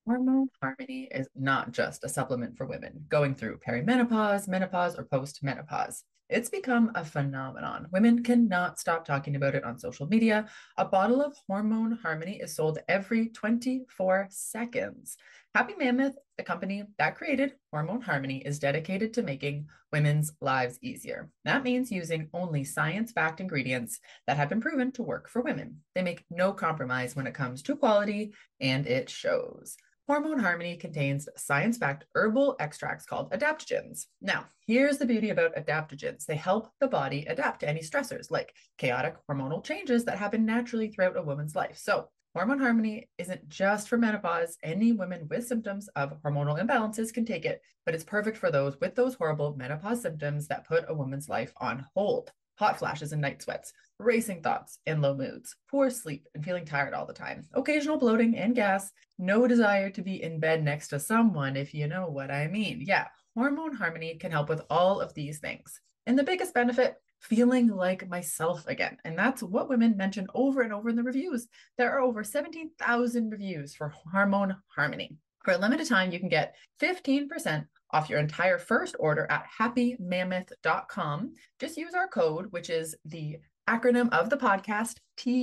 Hormone Harmony is not just a supplement for women going through perimenopause, menopause, or postmenopause. It's become a phenomenon. Women cannot stop talking about it on social media. A bottle of Hormone Harmony is sold every 24 seconds. Happy Mammoth, the company that created Hormone Harmony, is dedicated to making women's lives easier. That means using only science-backed ingredients that have been proven to work for women. They make no compromise when it comes to quality, and it shows. Hormone Harmony contains science-backed herbal extracts called adaptogens. Now, here's the beauty about adaptogens. They help the body adapt to any stressors like chaotic hormonal changes that happen naturally throughout a woman's life. So, Hormone Harmony isn't just for menopause. Any women with symptoms of hormonal imbalances can take it, but it's perfect for those with those horrible menopause symptoms that put a woman's life on hold. Hot flashes and night sweats, racing thoughts and low moods, poor sleep and feeling tired all the time, occasional bloating and gas, no desire to be in bed next to someone, if you know what I mean. Yeah, Hormone Harmony can help with all of these things. And the biggest benefit, feeling like myself again. And that's what women mention over and over in the reviews. There are over 17,000 reviews for Hormone Harmony. For a limited time, you can get 15% off your entire first order at happymammoth.com. Just use our code, which is the acronym of the podcast,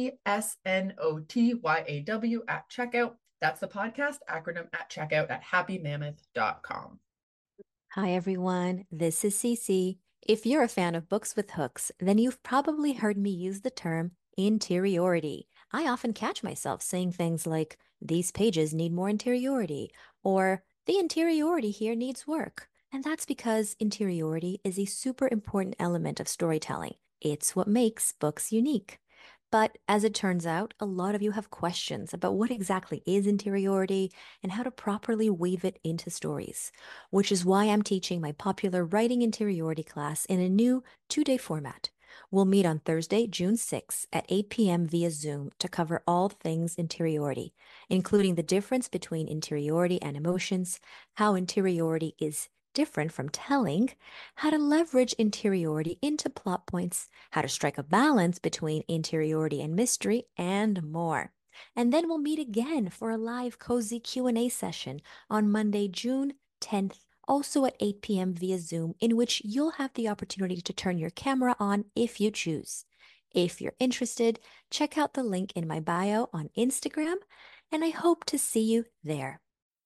TSNOTYAW at checkout. That's the podcast acronym at checkout at happymammoth.com. Hi, everyone. This is Cece. If you're a fan of books with hooks, then you've probably heard me use the term interiority. I often catch myself saying things like, these pages need more interiority, or the interiority here needs work. And that's because interiority is a super important element of storytelling. It's what makes books unique. But as it turns out, a lot of you have questions about what exactly is interiority and how to properly weave it into stories, which is why I'm teaching my popular writing interiority class in a new 2-day format. We'll meet on Thursday, June 6th at 8 p.m. via Zoom to cover all things interiority, including the difference between interiority and emotions, how interiority is different from telling, how to leverage interiority into plot points, how to strike a balance between interiority and mystery, and more. And then we'll meet again for a live cozy Q&A session on Monday, June 10th, also at 8 p.m. via Zoom, in which you'll have the opportunity to turn your camera on if you choose. If you're interested, check out the link in my bio on Instagram, and I hope to see you there.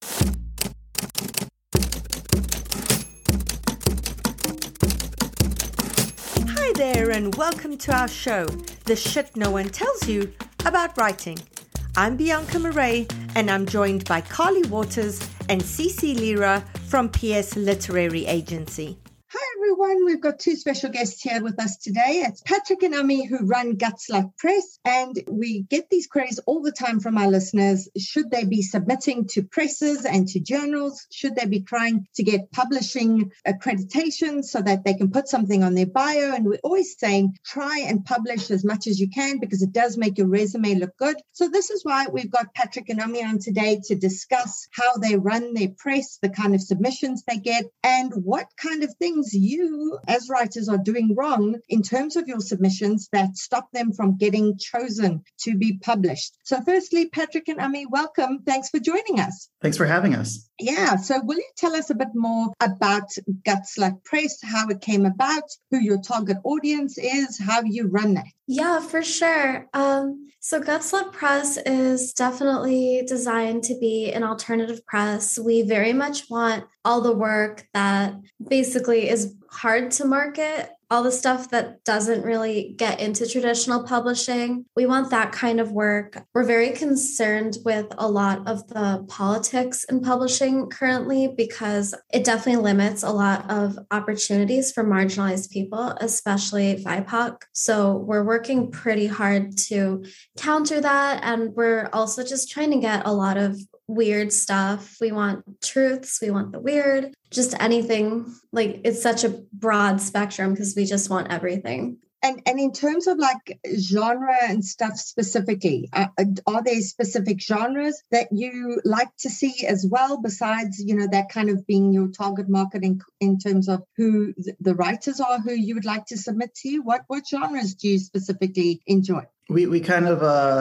Hi there, and welcome to our show, The Shit No One Tells You About Writing. I'm Bianca Murray, and I'm joined by Carly Waters and Cece Lira from PS Literary Agency. Hi, everyone. We've got two special guests here with us today. It's Patrick and Ami, who run Guts Like Press, and we get these queries all the time from our listeners. Should they be submitting to presses and to journals? Should they be trying to get publishing accreditation so that they can put something on their bio? And we're always saying, try and publish as much as you can because it does make your resume look good. So this is why we've got Patrick and Ami on today to discuss how they run their press, the kind of submissions they get, and what kind of things you as writers are doing wrong in terms of your submissions that stop them from getting chosen to be published. So firstly, Patrick and Ami, welcome. Thanks for joining us. Thanks for having us. Yeah. So will you tell us a bit more about Guts Like Press, how it came about, who your target audience is, how you run that? Yeah, for sure. So Guts Like Press is definitely designed to be an alternative press. We very much want all the work that basically is hard to market, all the stuff that doesn't really get into traditional publishing. We want that kind of work. We're very concerned with a lot of the politics in publishing currently because it definitely limits a lot of opportunities for marginalized people, especially BIPOC. So we're working pretty hard to counter that. And we're also just trying to get a lot of weird stuff. We want truths. We want the weird, just anything. Like, it's such a broad spectrum because we just want everything. And in terms of like genre and stuff specifically, are there specific genres that you like to see as well, besides, that kind of being your target market in terms of who the writers are, who you would like to submit to? What genres do you specifically enjoy? We kind of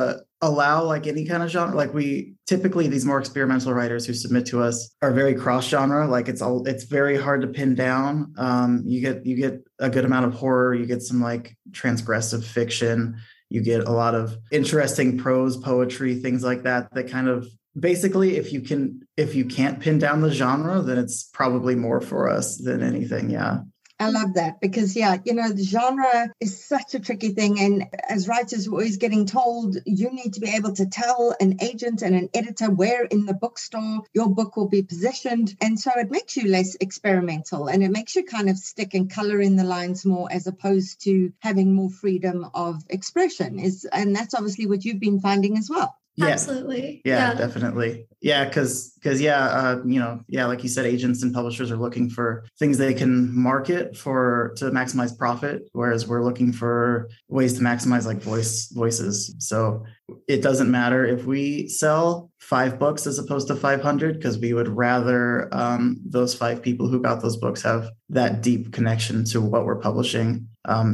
allow like any kind of genre. Like we typically, these more experimental writers who submit to us are very cross genre. Like it's very hard to pin down. You get a good amount of horror. You get some like transgressive fiction. You get a lot of interesting prose, poetry, things like that, that kind of basically, if you can't pin down the genre, then it's probably more for us than anything. Yeah. I love that because, the genre is such a tricky thing. And as writers, we're always getting told you need to be able to tell an agent and an editor where in the bookstore your book will be positioned. And so it makes you less experimental and it makes you kind of stick and color in the lines more as opposed to having more freedom of expression. And that's obviously what you've been finding as well. Yeah. Absolutely. Yeah, definitely. Yeah, because like you said, agents and publishers are looking for things they can market to maximize profit, whereas we're looking for ways to maximize like voices. So it doesn't matter if we sell 5 books as opposed to 500, because we would rather those 5 people who got those books have that deep connection to what we're publishing,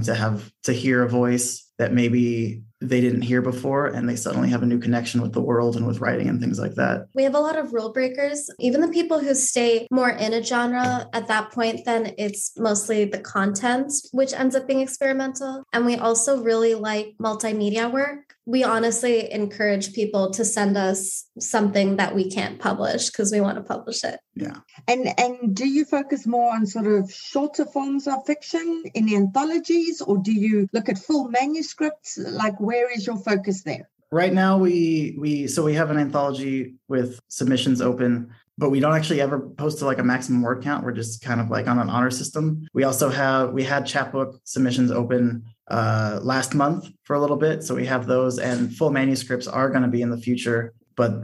to hear a voice that maybe they didn't hear before and they suddenly have a new connection with the world and with writing and things like that. We have a lot of rule breakers. Even the people who stay more in a genre at that point, then it's mostly the content, which ends up being experimental. And we also really like multimedia work. We honestly encourage people to send us something that we can't publish because we want to publish it. Yeah. And do you focus more on sort of shorter forms of fiction in anthologies, or do you look at full manuscripts? Like, where is your focus there? Right now, we have an anthology with submissions open, but we don't actually ever post to like a maximum word count. We're just kind of like on an honor system. We had chapbook submissions open last month for a little bit. So we have those, and full manuscripts are going to be in the future, but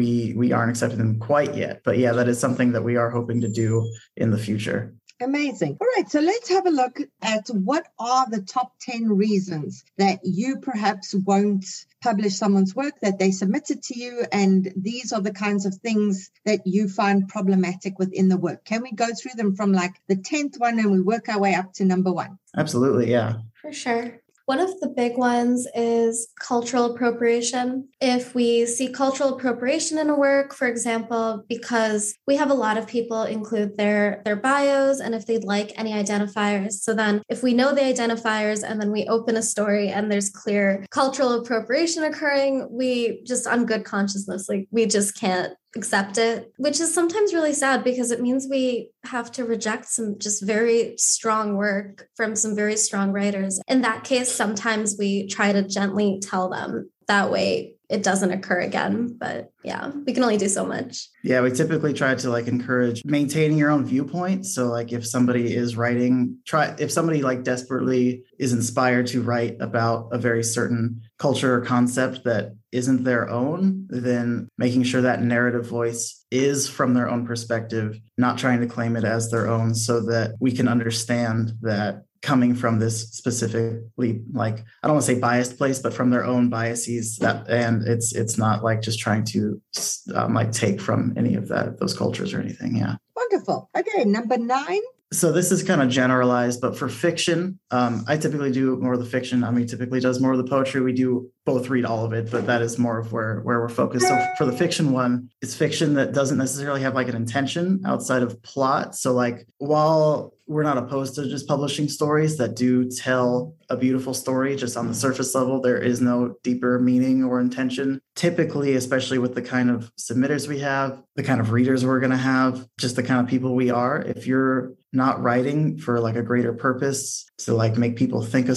we aren't accepting them quite yet. But yeah, that is something that we are hoping to do in the future. Amazing. All right. So let's have a look at what are the top 10 reasons that you perhaps won't publish someone's work, that they submitted to you. And these are the kinds of things that you find problematic within the work. Can we go through them from like the 10th one and we work our way up to number 1? Absolutely. Yeah. For sure. One of the big ones is cultural appropriation. If we see cultural appropriation in a work, for example, because we have a lot of people include their bios and if they'd like any identifiers. So then if we know the identifiers and then we open a story and there's clear cultural appropriation occurring, we just on good consciousness, like we just can't accept it, which is sometimes really sad because it means we have to reject some just very strong work from some very strong writers. In that case, sometimes we try to gently tell them that way it doesn't occur again. But yeah, we can only do so much. Yeah, we typically try to like encourage maintaining your own viewpoint. So like if somebody is writing, if somebody like desperately is inspired to write about a very certain culture or concept that isn't their own, then making sure that narrative voice is from their own perspective, not trying to claim it as their own, so that we can understand that coming from this specifically, like, I don't want to say biased place, but from their own biases, and it's not like just trying to like take from any of those cultures or anything. Yeah. Wonderful. Okay. Number 9. So this is kind of generalized, but for fiction, I typically do more of the fiction. Typically does more of the poetry. We do both read all of it, but that is more of where we're focused. So for the fiction one, it's fiction that doesn't necessarily have like an intention outside of plot. So like, while we're not opposed to just publishing stories that do tell a beautiful story just on the surface level, there is no deeper meaning or intention. Typically, especially with the kind of submitters we have, the kind of readers we're going to have, just the kind of people we are, if you're not writing for like a greater purpose to like make people think,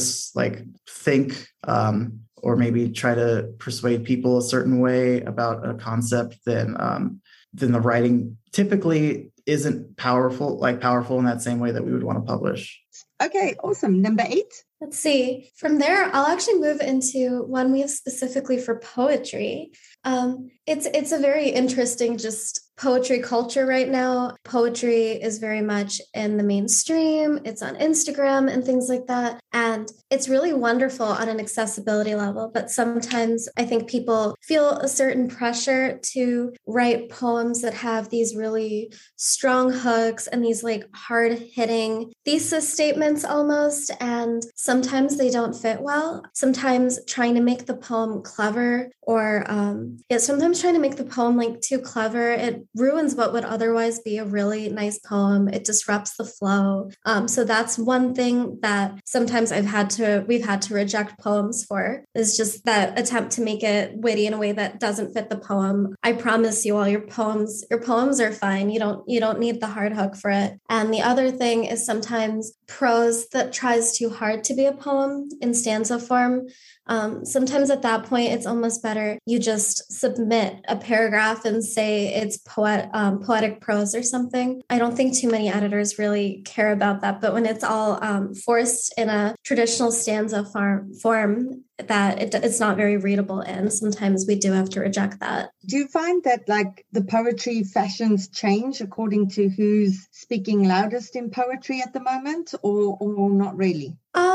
or maybe try to persuade people a certain way about a concept, then the writing typically isn't powerful in that same way that we would want to publish. Okay, awesome. Number 8. Let's see. From there, I'll actually move into one we have specifically for poetry. It's a very interesting just poetry culture right now. Poetry is very much in the mainstream. It's on Instagram and things like that. And it's really wonderful on an accessibility level. But sometimes I think people feel a certain pressure to write poems that have these really strong hooks and these like hard hitting thesis statements almost. And sometimes they don't fit well. Sometimes trying to make the poem clever or sometimes trying to make the poem like too clever, it ruins what would otherwise be a really nice poem. It disrupts the flow. So that's one thing that sometimes we've had to reject poems for, is just that attempt to make it witty in a way that doesn't fit the poem. I promise you all, your poems are fine. You don't need the hard hook for it. And the other thing is sometimes prose that tries too hard to be a poem in stanza form. Sometimes at that point, it's almost better you just submit a paragraph and say it's poetic prose or something. I don't think too many editors really care about that, but when it's all forced in a traditional stanza form, that it's not very readable, and sometimes we do have to reject that. Do you find that like the poetry fashions change according to who's speaking loudest in poetry at the moment, or not really?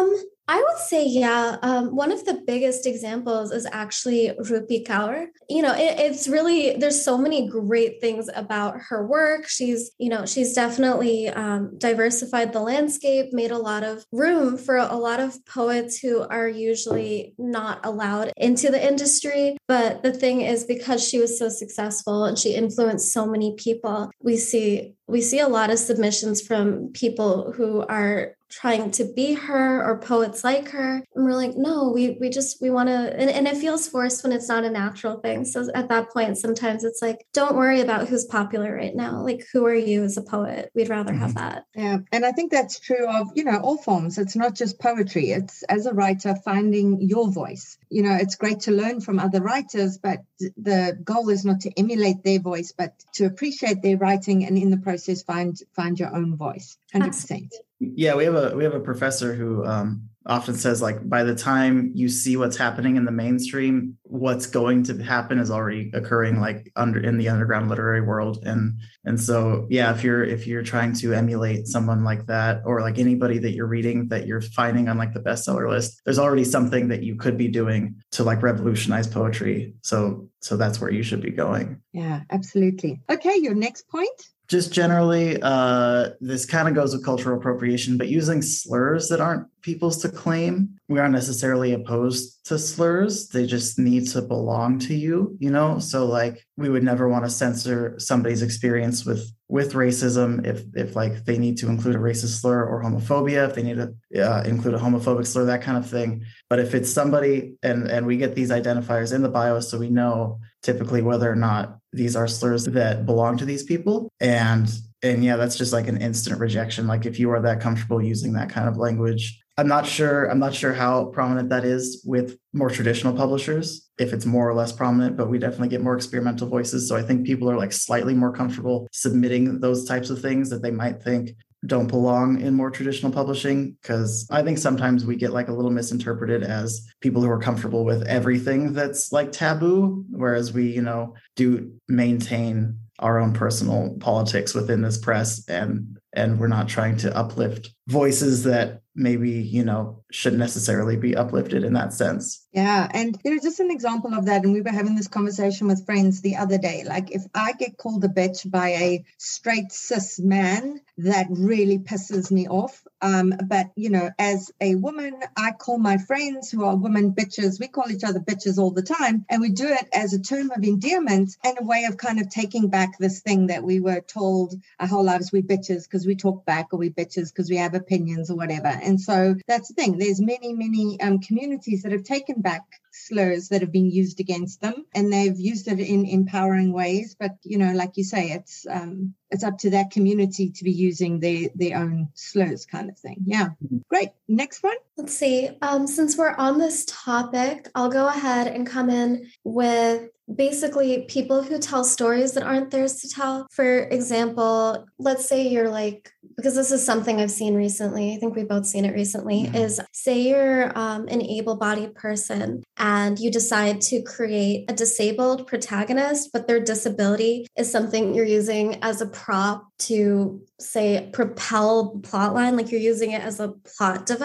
I would say, yeah. One of the biggest examples is actually Rupi Kaur. It's really, there's so many great things about her work. She's definitely diversified the landscape, made a lot of room for a lot of poets who are usually not allowed into the industry. But the thing is, because she was so successful and she influenced so many people, we see a lot of submissions from people who are trying to be her or poets like her. And we're like, no, we want to, and it feels forced when it's not a natural thing. So at that point, sometimes it's like, don't worry about who's popular right now. Like, who are you as a poet? We'd rather have that. Yeah. And I think that's true of, all forms. It's not just poetry. It's, as a writer, finding your voice. It's great to learn from other writers, but the goal is not to emulate their voice, but to appreciate their writing and in the process find your own voice. 100%. Absolutely. Yeah, we have a professor who often says, like, by the time you see what's happening in the mainstream, what's going to happen is already occurring, like in the underground literary world. And so, yeah, if you're trying to emulate someone like that, or like anybody that you're reading that you're finding on like the bestseller list, there's already something that you could be doing to like revolutionize poetry. So that's where you should be going. Yeah, absolutely. Okay, your next point. Just generally, this kind of goes with cultural appropriation, but using slurs that aren't people's to claim. We aren't necessarily opposed to slurs. They just need to belong to you, So like, we would never want to censor somebody's experience with racism if like they need to include a racist slur, or homophobia, if they need to include a homophobic slur, that kind of thing. But if it's somebody, and we get these identifiers in the bio, so we know typically whether or not these are slurs that belong to these people. And yeah, that's just like an instant rejection. Like, if you are that comfortable using that kind of language, I'm not sure how prominent that is with more traditional publishers, if it's more or less prominent, but we definitely get more experimental voices. So I think people are like slightly more comfortable submitting those types of things that they might think don't belong in more traditional publishing, because I think sometimes we get like a little misinterpreted as people who are comfortable with everything that's like taboo, whereas we, do maintain our own personal politics within this press, and we're not trying to uplift voices that maybe, shouldn't necessarily be uplifted in that sense. Yeah. And, just an example of that. And we were having this conversation with friends the other day. Like, if I get called a bitch by a straight cis man, that really pisses me off. But, as a woman, I call my friends who are women bitches. We call each other bitches all the time. And we do it as a term of endearment and a way of kind of taking back this thing that we were told our whole lives, we bitches because we talk back, or we bitches because we have opinions or whatever. And so that's the thing. There's many, many communities that have taken back slurs that have been used against them, and they've used it in empowering ways. But, like you say, it's up to that community to be using their own slurs kind of thing. Yeah. Great. Next one. Let's see. Since we're on this topic, I'll go ahead and come in with basically people who tell stories that aren't theirs to tell. For example, let's say you're like, because this is something I've seen recently, I think we've both seen it recently, is say you're an able-bodied person and you decide to create a disabled protagonist, but their disability is something you're using as a prop to, say, propel the plot line, like you're using it as a plot device.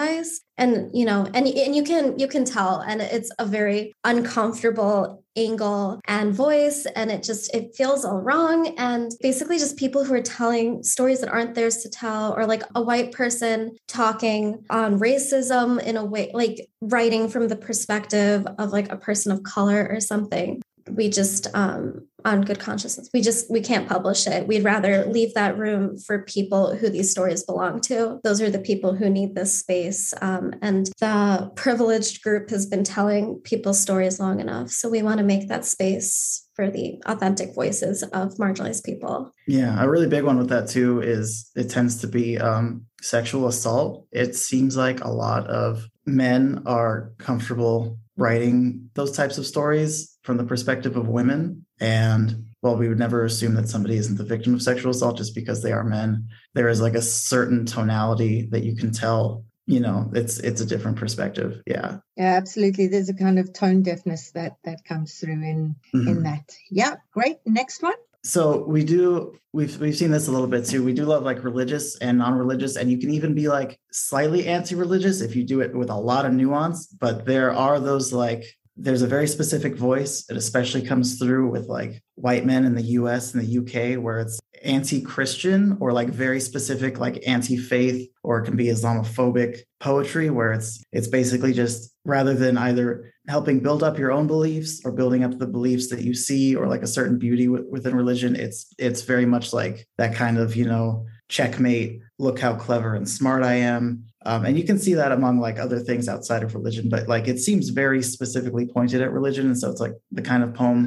and you can tell, and it's a very uncomfortable angle and voice, and it feels all wrong. And basically just people who are telling stories that aren't theirs to tell, or like a white person talking on racism in a way, like writing from the perspective of like a person of color or something. We just, on good conscience, we can't publish it. We'd rather leave that room for people who these stories belong to. Those are the people who need this space. And the privileged group has been telling people's stories long enough. So we want to make that space for the authentic voices of marginalized people. Yeah, a really big one with that too is it tends to be sexual assault. It seems like a lot of men are comfortable writing those types of stories from the perspective of women. And well, we would never assume that somebody isn't the victim of sexual assault just because they are men. There is like a certain tonality that you can tell, it's a different perspective. Yeah. Yeah, absolutely. There's a kind of tone deafness that comes through in that. Yeah, great. Next one. So we've seen this a little bit too. We do love like religious and non-religious, and you can even be like slightly anti-religious if you do it with a lot of nuance. But there are those there's a very specific voice. It especially comes through with like white men in the US and the UK, where it's anti-Christian or like very specific, like anti-faith, or it can be Islamophobic poetry, where it's basically just rather than either helping build up your own beliefs or building up the beliefs that you see or like a certain beauty within religion. It's very much like that kind of, checkmate, look how clever and smart I am. And you can see that among like other things outside of religion, but like it seems very specifically pointed at religion. And so it's like the kind of poem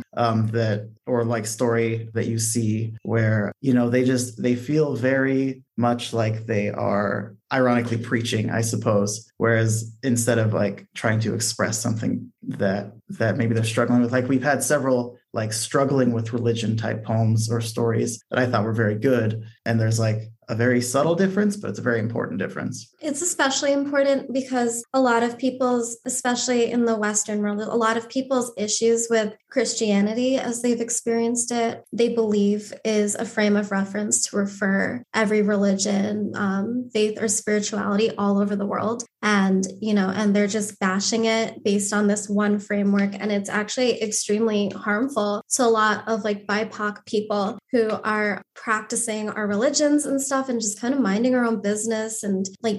or like story that you see where, they feel very much like they are ironically preaching, I suppose. Whereas instead of like trying to express something that maybe they're struggling with, like we've had several like struggling with religion type poems or stories that I thought were very good. And there's like a very subtle difference, but it's a very important difference. It's especially important because a lot of people's, especially in the Western world, a lot of people's issues with Christianity as they've experienced it, they believe is a frame of reference to refer every religion, faith, or spirituality all over the world. And, and they're just bashing it based on this one framework. And it's actually extremely harmful to a lot of like BIPOC people who are practicing our religions and stuff and just kind of minding our own business. And like,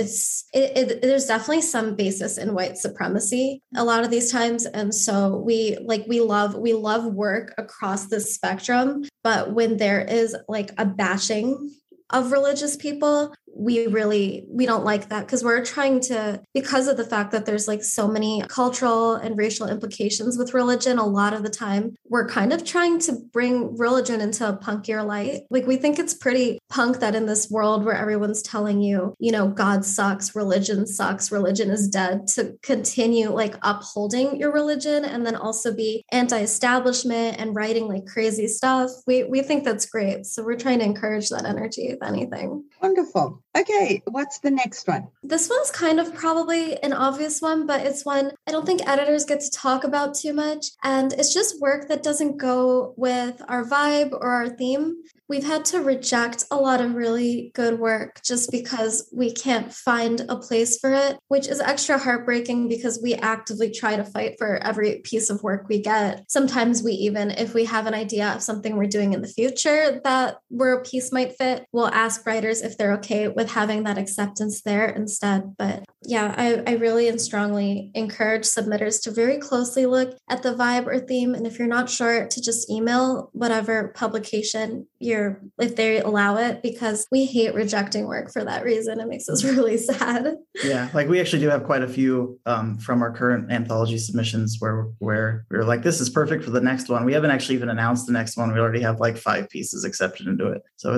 there's definitely some basis in white supremacy a lot of these times. And so we love work across the spectrum. But when there is like a bashing of religious people, we don't like that, because we're trying to, because of the fact that there's like so many cultural and racial implications with religion, a lot of the time we're kind of trying to bring religion into a punkier light. Like we think it's pretty punk that in this world where everyone's telling you, God sucks, religion is dead, to continue like upholding your religion and then also be anti-establishment and writing like crazy stuff. We think that's great. So we're trying to encourage that energy, if anything. Wonderful. Okay, what's the next one? This one's kind of probably an obvious one, but it's one I don't think editors get to talk about too much. And it's just work that doesn't go with our vibe or our theme. We've had to reject a lot of really good work just because we can't find a place for it, which is extra heartbreaking because we actively try to fight for every piece of work we get. Sometimes we even, if we have an idea of something we're doing in the future that where a piece might fit, we'll ask writers if they're okay with having that acceptance there instead. But yeah, I really and strongly encourage submitters to very closely look at the vibe or theme. And if you're not sure, to just email whatever publication if they allow it, because we hate rejecting work for that reason. It makes us really sad. Yeah, like we actually do have quite a few from our current anthology submissions where we're like, this is perfect for the next one. We haven't actually even announced the next one. We already have like 5 pieces accepted into it. So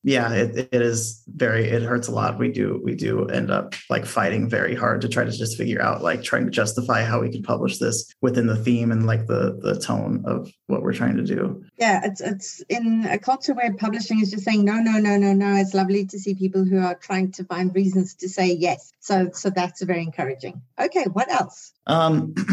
it hurts a lot. We do end up like fighting very hard to try to just figure out, like trying to justify how we can publish this within the theme and like the tone of what we're trying to do. Yeah, it's in a culture where publishing is just saying no. It's lovely to see people who are trying to find reasons to say yes. So that's very encouraging. Okay, what else?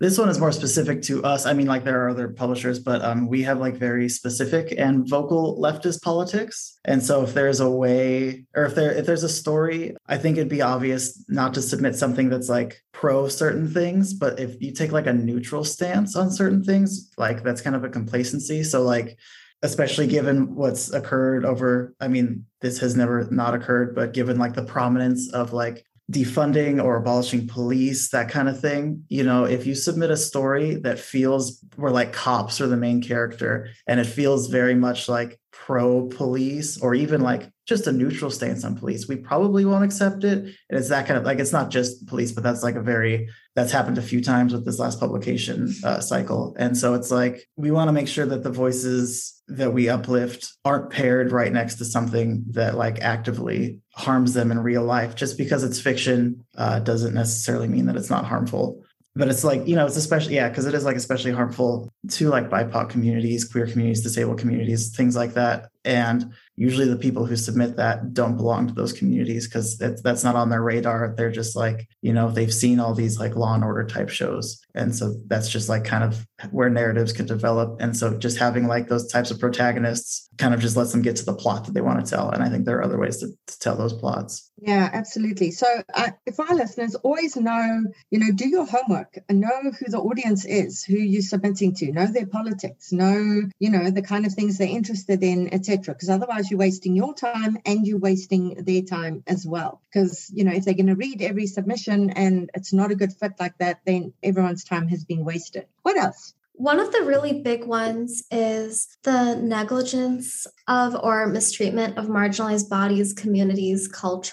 This one is more specific to us. I mean, like there are other publishers, but we have like very specific and vocal leftist politics. And so if there's a way, or if there's a story, I think it'd be obvious not to submit something that's like pro certain things. But if you take like a neutral stance on certain things, like that's kind of a complacency. So like, especially given what's occurred over, I mean, this has never not occurred, but given like the prominence of like defunding or abolishing police, that kind of thing. You know, if you submit a story that feels where like cops are the main character and it feels very much like pro police or even like just a neutral stance on police, we probably won't accept it. And it's that kind of like, it's not just police, but that's like that's happened a few times with this last publication cycle. And so it's like, we want to make sure that the voices that we uplift aren't paired right next to something that like actively harms them in real life. Just because it's fiction doesn't necessarily mean that it's not harmful. But it's like, you know, it's especially, because it is like especially harmful to like BIPOC communities, queer communities, disabled communities, things like that. And usually the people who submit that don't belong to those communities because that's not on their radar. They're just like, you know, they've seen all these like Law and Order type shows. And so that's just like kind of where narratives can develop. And so just having like those types of protagonists kind of just lets them get to the plot that they want to tell. And I think there are other ways to tell those plots. Yeah, absolutely. So if our listeners always know, you know, do your homework and know who the audience is, who you're submitting to, know their politics, know, you know, the kind of things they're interested in, etc. Because otherwise you're wasting your time and you're wasting their time as well. Because, you know, if they're going to read every submission and it's not a good fit like that, then everyone's time has been wasted. What else? One of the really big ones is the negligence of or mistreatment of marginalized bodies, communities,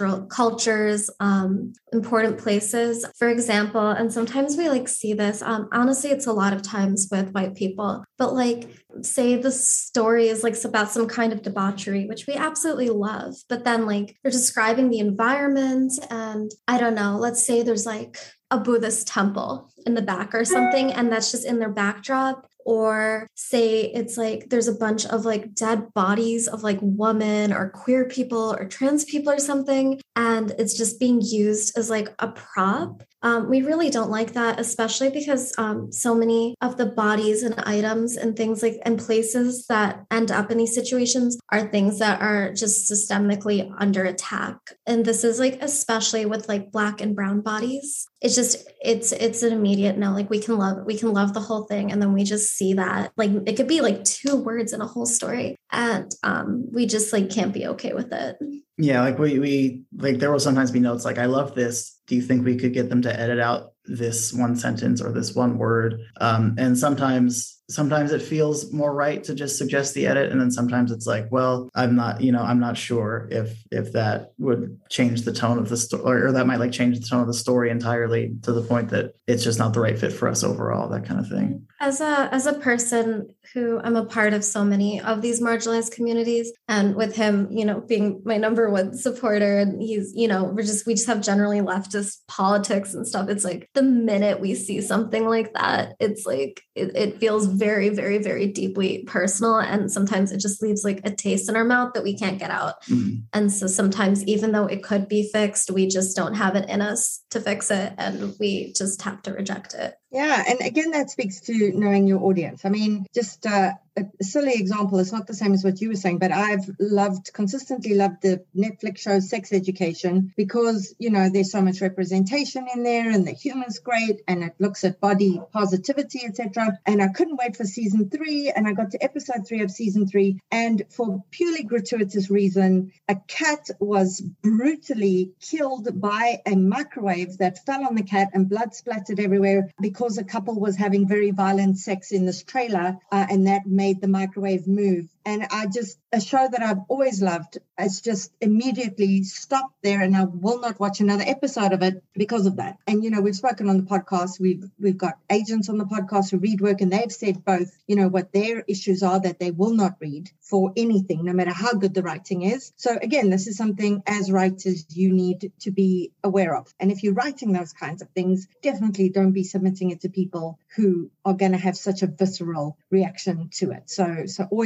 cultures, important places. For example, and sometimes we like see this, honestly, it's a lot of times with white people, but like say the story is like about some kind of debauchery, which we absolutely love, but then like they're describing the environment and I don't know, let's say there's like a Buddhist temple in the back or something, and that's just in their backdrop. Or say it's like there's a bunch of like dead bodies of like women or queer people or trans people or something, and it's just being used as like a prop. We really don't like that, especially because so many of the bodies and items and things like and places that end up in these situations are things that are just systemically under attack. And this is like especially with like Black and brown bodies. It's just it's an immediate no. Like we can love the whole thing, and then we just see that like it could be like 2 words in a whole story, and we just like can't be okay with it. Yeah, like we like there will sometimes be notes like, I love this. Do you think we could get them to edit out this one sentence or this one word? And sometimes it feels more right to just suggest the edit. And then sometimes it's like, well, I'm not sure if that would change the tone of the story, or that might like change the tone of the story entirely to the point that it's just not the right fit for us overall, that kind of thing. As a person who I'm a part of so many of these marginalized communities, and with him, you know, being my number one supporter, and he's, you know, we just have generally leftist politics and stuff. It's like the minute we see something like that, it's like it feels very, very, very deeply personal. And sometimes it just leaves like a taste in our mouth that we can't get out. Mm-hmm. And so sometimes, even though it could be fixed, we just don't have it in us to fix it. And we just have to reject it. Yeah. And again, that speaks to knowing your audience. I mean, just a silly example. It's not the same as what you were saying, but I've consistently loved the Netflix show Sex Education because, you know, there's so much representation in there and the humor's great and it looks at body positivity, etc. And I couldn't wait for season 3, and I got to episode 3 of season 3. And for purely gratuitous reason, a cat was brutally killed by a microwave that fell on the cat and blood splattered everywhere because a couple was having very violent sex in this trailer, and that made the microwave move. And a show that I've always loved, it's just immediately stopped there, and I will not watch another episode of it because of that. And, you know, we've spoken on the podcast, we've got agents on the podcast who read work, and they've said both, you know, what their issues are that they will not read for anything, no matter how good the writing is. So again, this is something as writers you need to be aware of. And if you're writing those kinds of things, definitely don't be submitting it to people who are going to have such a visceral reaction to it. So always know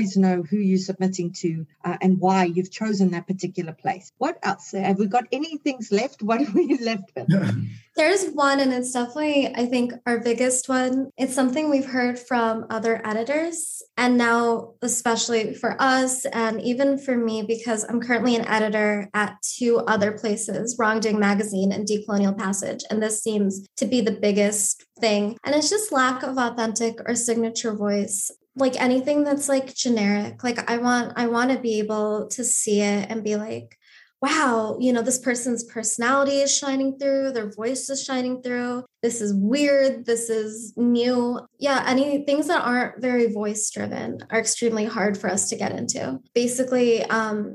who you're submitting to and why you've chosen that particular place. What else? Have we got any things left? What are we left with? There's one, and it's definitely, I think, our biggest one. It's something we've heard from other editors, and now especially for us, and even for me, because I'm currently an editor at two other places, Wrongdoing Magazine and Decolonial Passage, and this seems to be the biggest thing. And it's just lack of authentic or signature voice. Like anything that's like generic. Like I want to be able to see it and be like, wow, this person's personality is shining through, their voice is shining through. This is weird. This is new. Yeah, any things that aren't very voice driven are extremely hard for us to get into. Basically,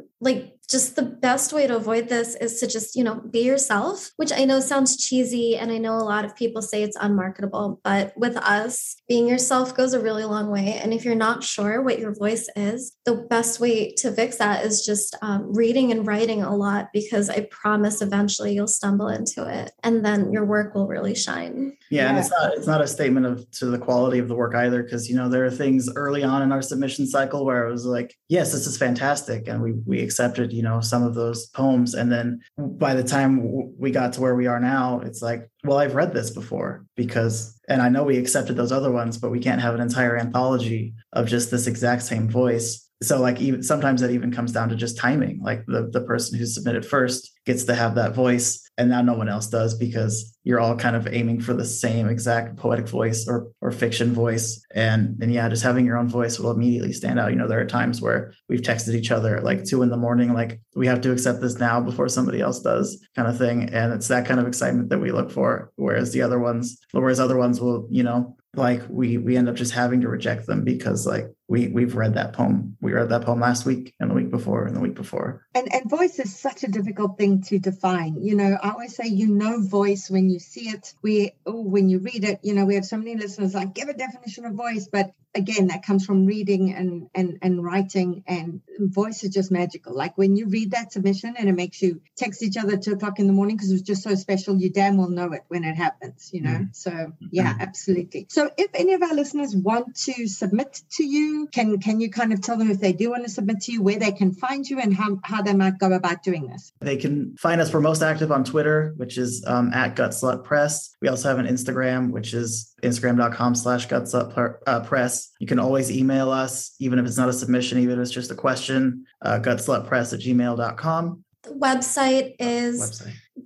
just the best way to avoid this is to just, be yourself, which I know sounds cheesy. And I know a lot of people say it's unmarketable, but with us, being yourself goes a really long way. And if you're not sure what your voice is, the best way to fix that is just reading and writing a lot, because I promise eventually you'll stumble into it and then your work will really shine. Yeah, and it's not a statement to the quality of the work either, because there are things early on in our submission cycle where it was like, yes, this is fantastic, and we accepted some of those poems, and then by the time we got to where we are now, it's like, well, I've read this before, and I know we accepted those other ones, but we can't have an entire anthology of just this exact same voice. So like even sometimes that even comes down to just timing. Like the person who submitted first gets to have that voice, and now no one else does, because you're all kind of aiming for the same exact poetic voice or fiction voice. And yeah, just having your own voice will immediately stand out. There are times where we've texted each other at like 2 a.m, like, we have to accept this now before somebody else does, kind of thing. And it's that kind of excitement that we look for. Whereas other ones will, like we end up just having to reject them because like we've read that poem. We read that poem last week and the week before and the week before. And voice is such a difficult thing to define. I always say, voice when you see it. When you read it, we have so many listeners like, give a definition of voice. But again, that comes from reading and writing, and voice is just magical. Like when you read that submission and it makes you text each other at 2 o'clock in the morning because it was just so special, you damn well know it when it happens, So yeah, absolutely. So if any of our listeners want to submit to you, can you kind of tell them if they do want to submit to you, where they can find you and how they might go about doing this? They can find us. We're most active on Twitter, which is at GutSlutPress. We also have an Instagram, which is Instagram.com/GutSlutPress. You can always email us, even if it's not a submission, even if it's just a question, gutslutpress@gmail.com. The website is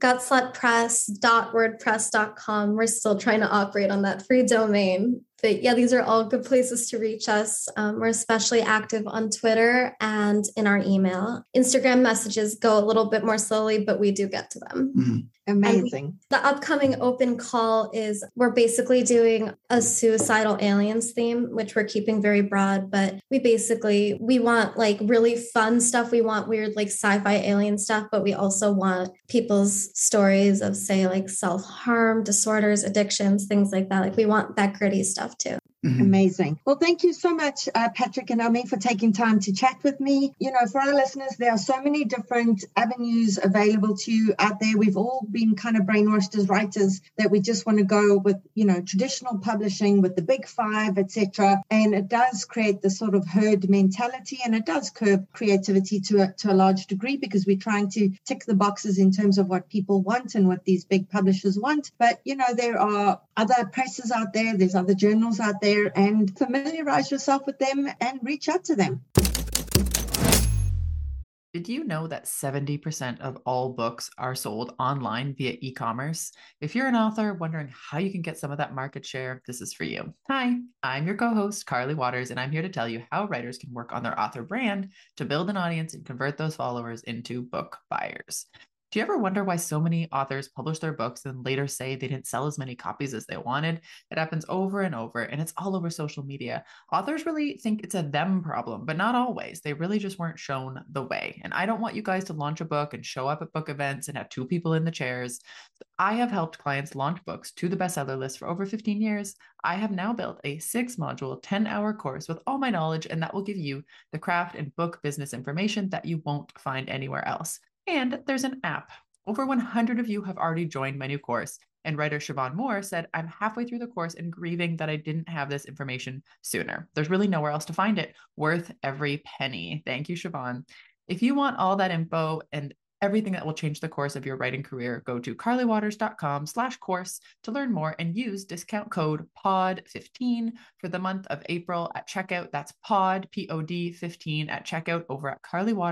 gutslutpress.wordpress.com. We're still trying to operate on that free domain. But yeah, these are all good places to reach us. We're especially active on Twitter and in our email. Instagram messages go a little bit more slowly, but we do get to them. Mm-hmm. Amazing. The upcoming open call is we're basically doing a suicidal aliens theme, which we're keeping very broad, but we want like really fun stuff. We want weird like sci-fi alien stuff, but we also want people's stories of say like self-harm, disorders, addictions, things like that. Like we want that gritty stuff too. Mm-hmm. Amazing. Well, thank you so much, Patrick and Ami, for taking time to chat with me. For our listeners, there are so many different avenues available to you out there. We've all been kind of brainwashed as writers that we just want to go with, traditional publishing with the big five, etc. And it does create this sort of herd mentality, and it does curb creativity to a large degree, because we're trying to tick the boxes in terms of what people want and what these big publishers want. But, there are other presses out there. There's other journals out there. And familiarize yourself with them and reach out to them. Did you know that 70% of all books are sold online via e-commerce? If you're an author wondering how you can get some of that market share, this is for you. Hi, I'm your co-host, Carly Waters, and I'm here to tell you how writers can work on their author brand to build an audience and convert those followers into book buyers. Do you ever wonder why so many authors publish their books and later say they didn't sell as many copies as they wanted? It happens over and over, and it's all over social media. Authors really think it's a them problem, but not always. They really just weren't shown the way. And I don't want you guys to launch a book and show up at book events and have 2 people in the chairs. I have helped clients launch books to the bestseller list for over 15 years. I have now built a 6-module, 10-hour course with all my knowledge, and that will give you the craft and book business information that you won't find anywhere else. And there's an app. Over 100 of you have already joined my new course. And writer Siobhan Moore said, I'm halfway through the course and grieving that I didn't have this information sooner. There's really nowhere else to find it. Worth every penny. Thank you, Siobhan. If you want all that info and everything that will change the course of your writing career, go to carlywaters.com/course to learn more and use discount code POD15 for the month of April at checkout. That's POD, P-O-D 15 at checkout over at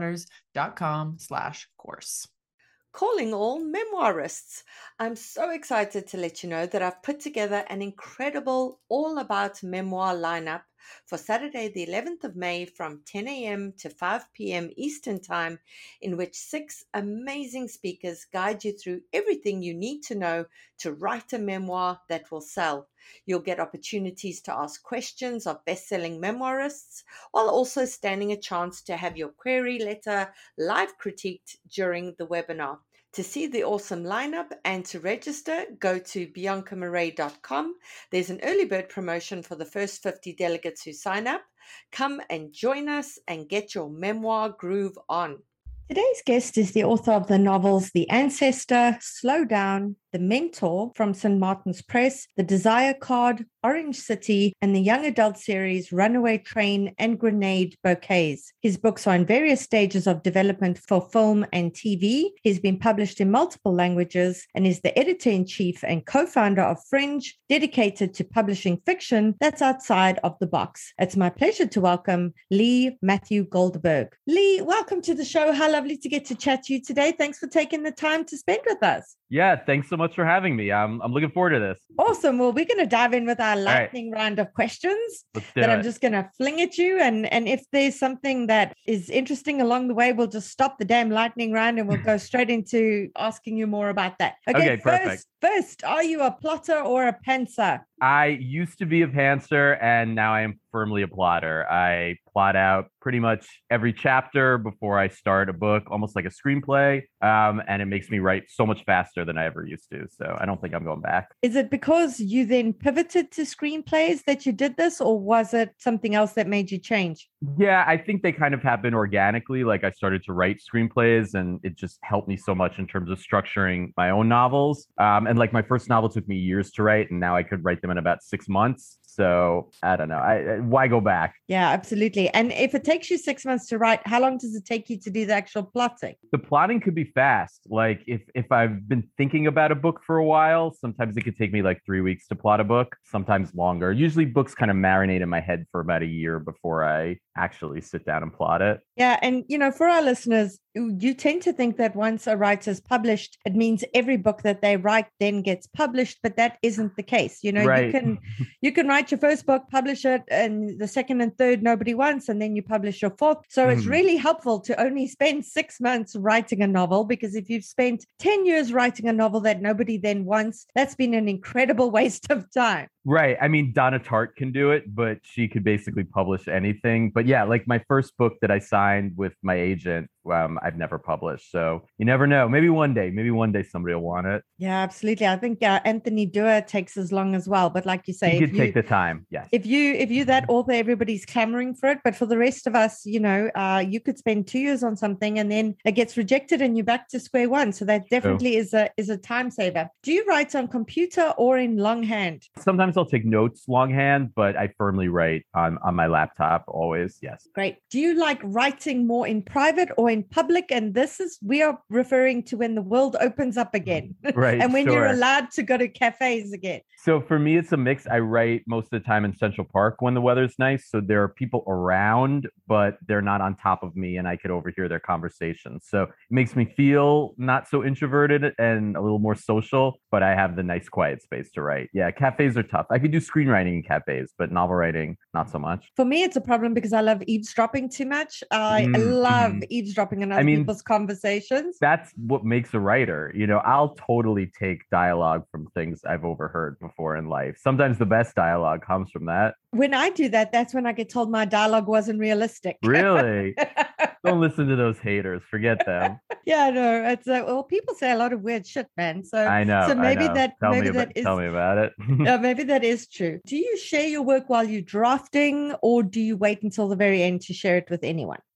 carlywaters.com/course. Calling all memoirists. I'm so excited to let you know that I've put together an incredible all about memoir lineup for Saturday, the 11th of May from 10 a.m. to 5 p.m. Eastern Time, in which 6 amazing speakers guide you through everything you need to know to write a memoir that will sell. You'll get opportunities to ask questions of best-selling memoirists, while also standing a chance to have your query letter live critiqued during the webinar. To see the awesome lineup and to register, go to biancamarais.com. There's an early bird promotion for the first 50 delegates who sign up. Come and join us and get your memoir groove on. Today's guest is the author of the novels The Ancestor, Slow Down, The Mentor from St. Martin's Press, The Desire Card, Orange City, and the young adult series Runaway Train and Grenade Bouquets. His books are in various stages of development for film and TV. He's been published in multiple languages and is the editor-in-chief and co-founder of Fringe, dedicated to publishing fiction that's outside of the box. It's my pleasure to welcome Lee Matthew Goldberg. Lee, welcome to the show. How lovely to get to chat to you today. Thanks for taking the time to spend with us. Yeah, thanks so much for having me. I'm looking forward to this. Awesome. Well, we're going to dive in with our lightning round of questions that I'm just going to fling at you. And if there's something that is interesting along the way, we'll just stop the damn lightning round and we'll go straight into asking you more more about that. Okay, perfect. First, are you a plotter or a pantser? I used to be a pantser and now I am firmly a plotter. I plot out pretty much every chapter before I start a book, almost like a screenplay. And it makes me write so much faster than I ever used to. So I don't think I'm going back. Is it because you then pivoted to screenplays that you did this, or was it something else that made you change? Yeah, I think they kind of happen organically. Like I started to write screenplays and it just helped me so much in terms of structuring my own novels. And like my first novel took me years to write and now I could write them in about 6 months. So I don't know. Why go back? Yeah, absolutely. And if it takes you 6 months to write, how long does it take you to do the actual plotting? The plotting could be fast. Like if I've been thinking about a book for a while, sometimes it could take me like 3 weeks to plot a book, sometimes longer. Usually books kind of marinate in my head for about a year before I actually sit down and plot it. Yeah. And, for our listeners, you tend to think that once a writer's published, it means every book that they write then gets published, but that isn't the case. Right. You can write your first book, publish it, and the second and third nobody wants, and then you publish your fourth. So it's really helpful to only spend 6 months writing a novel, because if you've spent 10 years writing a novel that nobody then wants, that's been an incredible waste of time. Right. I mean, Donna Tartt can do it, but she could basically publish anything. But yeah, like my first book that I signed with my agent, I've never published. So you never know. Maybe one day somebody will want it. Yeah, absolutely. I think Anthony Doerr takes as long as well. But like you say, he could take the time. Yes. If you that author, everybody's clamoring for it. But for the rest of us, you could spend 2 years on something and then it gets rejected and you're back to square one. So that definitely is a time saver. Do you write on computer or in longhand? Sometimes I'll take notes longhand, but I firmly write on my laptop always. Yes. Great. Do you like writing more in private or in public? And we are referring to when the world opens up again. Right. And when you're allowed to go to cafes again. So for me, it's a mix. I write most of the time in Central Park when the weather's nice. So there are people around, but they're not on top of me and I could overhear their conversations. So it makes me feel not so introverted and a little more social, but I have the nice quiet space to write. Yeah, cafes are tough. I could do screenwriting in cafes, but novel writing, not so much. For me, it's a problem because I love eavesdropping too much. I love eavesdropping on other people's conversations. That's what makes a writer. I'll totally take dialogue from things I've overheard before in life. Sometimes the best dialogue comes from that. When I do that, that's when I get told my dialogue wasn't realistic. Really? Don't listen to those haters. Forget them. Yeah, no. It's people say a lot of weird shit, man. So I know. So maybe tell me about it. Maybe that is true. Do you share your work while you're drafting, or do you wait until the very end to share it with anyone?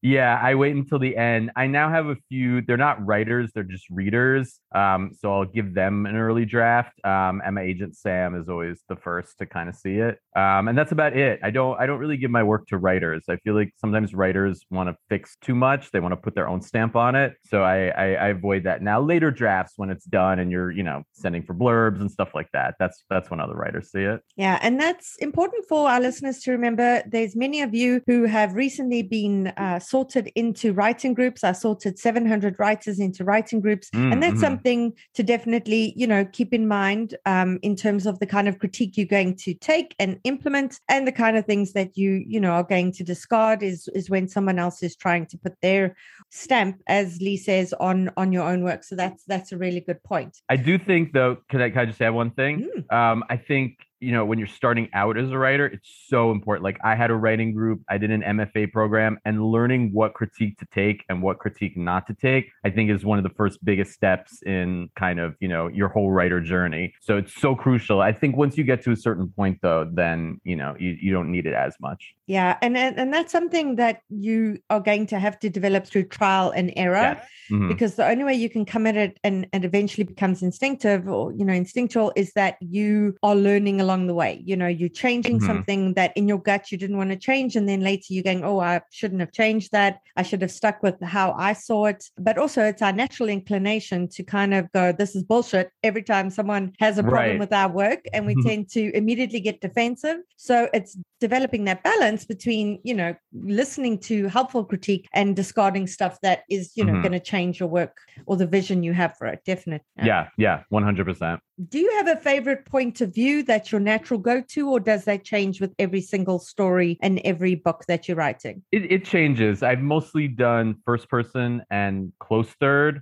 Yeah, I wait until the end. I now have a few, they're not writers, they're just readers. So I'll give them an early draft. And my agent Sam is always the first to kind of see it. And that's about it. I don't really give my work to writers. I feel like sometimes writers want to fix too much. They want to put their own stamp on it. So I avoid that. Now later drafts when it's done and you're, sending for blurbs and stuff like that. That's when other writers see it. Yeah, and that's important for our listeners to remember. There's many of you who have recently been sorted into writing groups. I sorted 700 writers into writing groups. And that's something to definitely, keep in mind in terms of the kind of critique you're going to take and implement, and the kind of things that you are going to discard is when someone else is trying to put their stamp, as Lee says, on your own work. So that's a really good point. I do think, though, can I just add one thing? I think when you're starting out as a writer, it's so important. Like I had a writing group, I did an MFA program, and learning what critique to take and what critique not to take, I think is one of the first biggest steps in kind of, your whole writer journey. So it's so crucial. I think once you get to a certain point, though, then, you don't need it as much. Yeah. And that's something that you are going to have to develop through trial and error, because the only way you can come at it and eventually becomes instinctive or, instinctual is that you are learning along the way. You're changing something that in your gut you didn't want to change. And then later you're going, oh, I shouldn't have changed that. I should have stuck with how I saw it. But also it's our natural inclination to kind of go, this is bullshit every time someone has a problem with our work. And we tend to immediately get defensive. So it's developing that balance between, listening to helpful critique and discarding stuff that is, going to change your work or the vision you have for it. Definitely. Yeah, 100%. Do you have a favorite point of view that's your natural go-to, or does that change with every single story and every book that you're writing? It changes. I've mostly done first person and close third.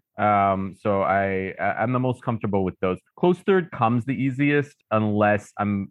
So I'm the most comfortable with those. Close third comes the easiest unless I'm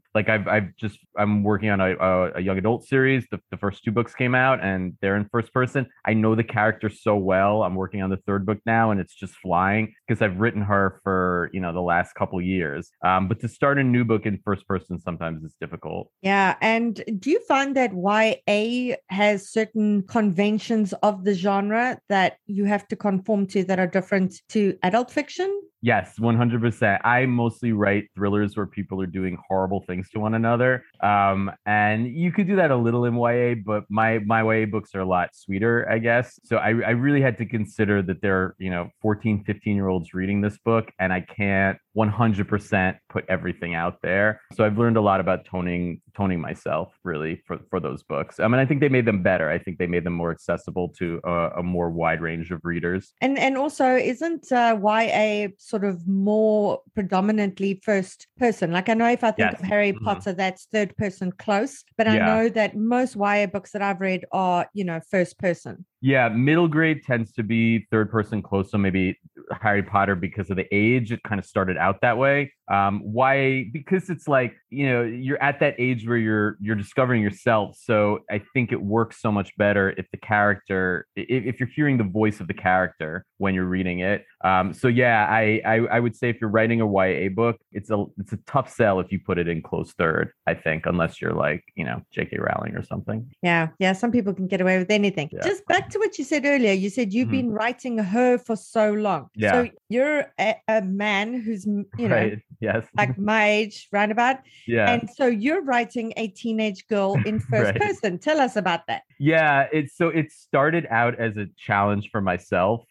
working on a young adult series. The first 2 books came out and they're in first person. I know the character so well. I'm working on the 3rd book now and it's just flying because I've written her for, the last couple years. But to start a new book in first person sometimes it's difficult. Yeah. And do you find that YA has certain conventions of the genre that you have to conform to that are different to adult fiction? Yes, 100%. I mostly write thrillers where people are doing horrible things to one another. And you could do that a little in YA, but my YA books are a lot sweeter, I guess. So I really had to consider that there are, 14, 15-year-olds reading this book, and I can't 100% put everything out there. So I've learned a lot about toning myself really for those books. I mean, I think they made them better. I think they made them more accessible to a more wide range of readers. And also, isn't YA sort of more predominantly first person? Like I know if I think of Harry Potter, that's third person close, but I know that most YA books that I've read are, first person. Yeah, middle grade tends to be third person close. So maybe Harry Potter, because of the age, it kind of started out that way. YA, because it's like, you're at that age where you're discovering yourself. So I think it works so much better if the character, if you're hearing the voice of the character when you're reading it. So yeah, I would say if you're writing a YA book, it's a tough sell if you put it in close third, I think, unless you're like, J.K. Rowling or something. Yeah. Some people can get away with anything. Yeah. Just back to what you said earlier. You said you've been writing her for so long. Yeah. So you're a man who's, right. Yes. like my age, roundabout. Yeah. And so you're writing a teenage girl in first person. Tell us about that. Yeah, it started out as a challenge for myself.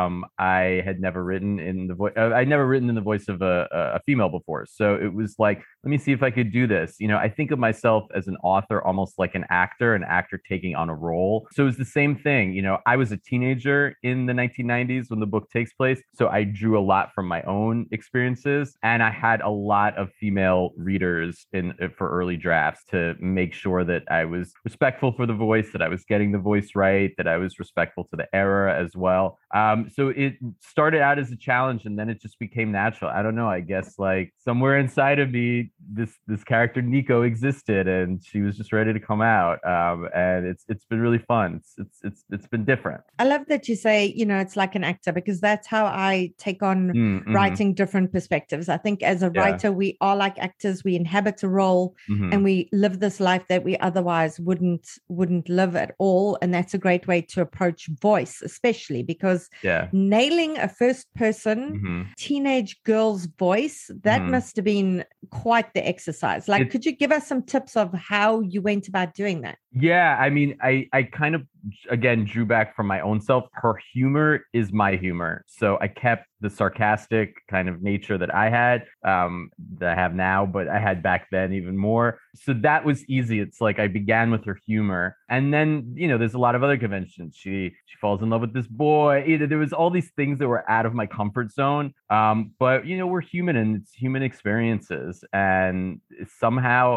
I had never written in the voice. I'd never written in the voice of a female before, so it was like, let me see if I could do this. I think of myself as an author, almost like an actor taking on a role. So it was the same thing. I was a teenager in the 1990s when the book takes place, so I drew a lot from my own experiences, and I had a lot of female readers for early drafts to make sure that I was respectful for the voice, that I was getting the voice right, that I was respectful to the era as well. So it started out as a challenge, and then it just became natural. I don't know. I guess like somewhere inside of me, this character Nico existed, and she was just ready to come out. And it's been really fun. It's been different. I love that you say, it's like an actor, because that's how I take on writing different perspectives. I think as a writer, we are like actors. We inhabit a role, and we live this life that we otherwise wouldn't live. love at all. And that's a great way to approach voice, especially because nailing a first person teenage girl's voice, that must have been quite the exercise. Like, could you give us some tips of how you went about doing that? Yeah, I mean, I kind of, again, drew back from my own self. Her humor is my humor. So I kept the sarcastic kind of nature that I had, that I have now, but I had back then even more. So that was easy. It's like I began with her humor. And then, you know, there's a lot of other conventions. She falls in love with this boy. There was all these things that were out of my comfort zone. But, you know, we're human and it's human experiences. And somehow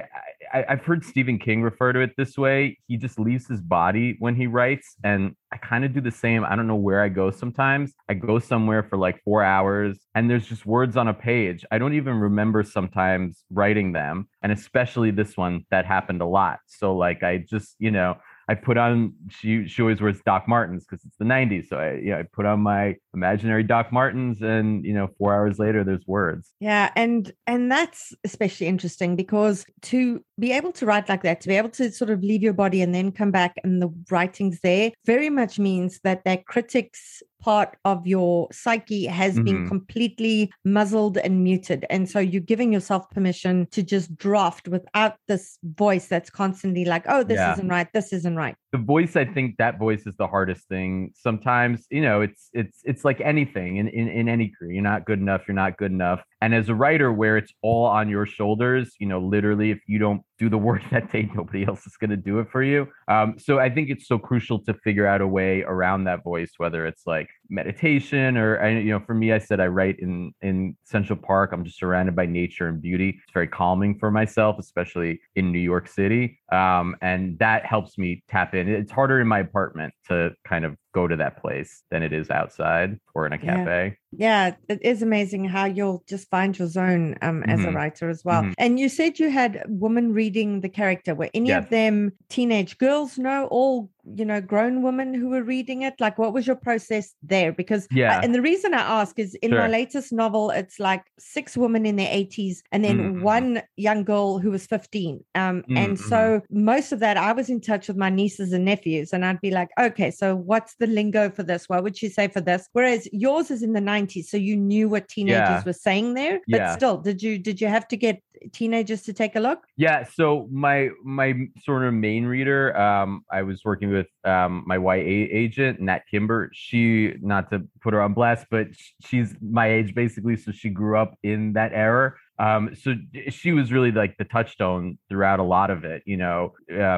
I've heard Stephen King refer to it this way. He just leaves his body when he writes. And I kind of do the same. I don't know where I go sometimes. I go somewhere for like 4 hours and there's just words on a page. I don't even remember sometimes writing them. And especially this one, that happened a lot. So like I just, you know, I put on, she always wears Doc Martens because it's the 90s. So I put on my imaginary Doc Martens and, you know, 4 hours later, there's words. Yeah. And that's especially interesting because to be able to write like that, to be able to sort of leave your body and then come back and the writing's there very much means that critic's part of your psyche has been completely muzzled and muted. And so you're giving yourself permission to just draft without this voice that's constantly like, oh, this isn't right. This isn't right. The voice, I think that voice is the hardest thing. Sometimes, you know, it's like anything in any career. You're not good enough. You're not good enough. And as a writer where it's all on your shoulders, you know, literally, if you don't do the work that day, nobody else is going to do it for you. So I think it's so crucial to figure out a way around that voice, whether it's like meditation or, you know, for me, I said I write in Central Park. I'm just surrounded by nature and beauty. It's very calming for myself, especially in New York City. And that helps me tap in. It's harder in my apartment to kind of go to that place than it is outside or in a cafe. Yeah, it is amazing how you'll just find your zone as a writer as well. And you said you had women reading the character. Were any of them teenage girls? No, all, you know, grown women who were reading it? Like, what was your process there? Because, and the reason I ask is in my latest novel, it's like 6 women in their 80s and then one young girl who was 15. And so most of that, I was in touch with my nieces and nephews and I'd be like, okay, so what's the lingo for this? What would you say for this? Whereas yours is in the 90s, so you knew what teenagers were saying there, but still, did you have to get teenagers to take a look? Yeah, so my sort of main reader, I was working with my YA agent, Nat Kimber. She, not to put her on blast, but she's my age basically, so she grew up in that era. So she was really like the touchstone throughout a lot of it. You know,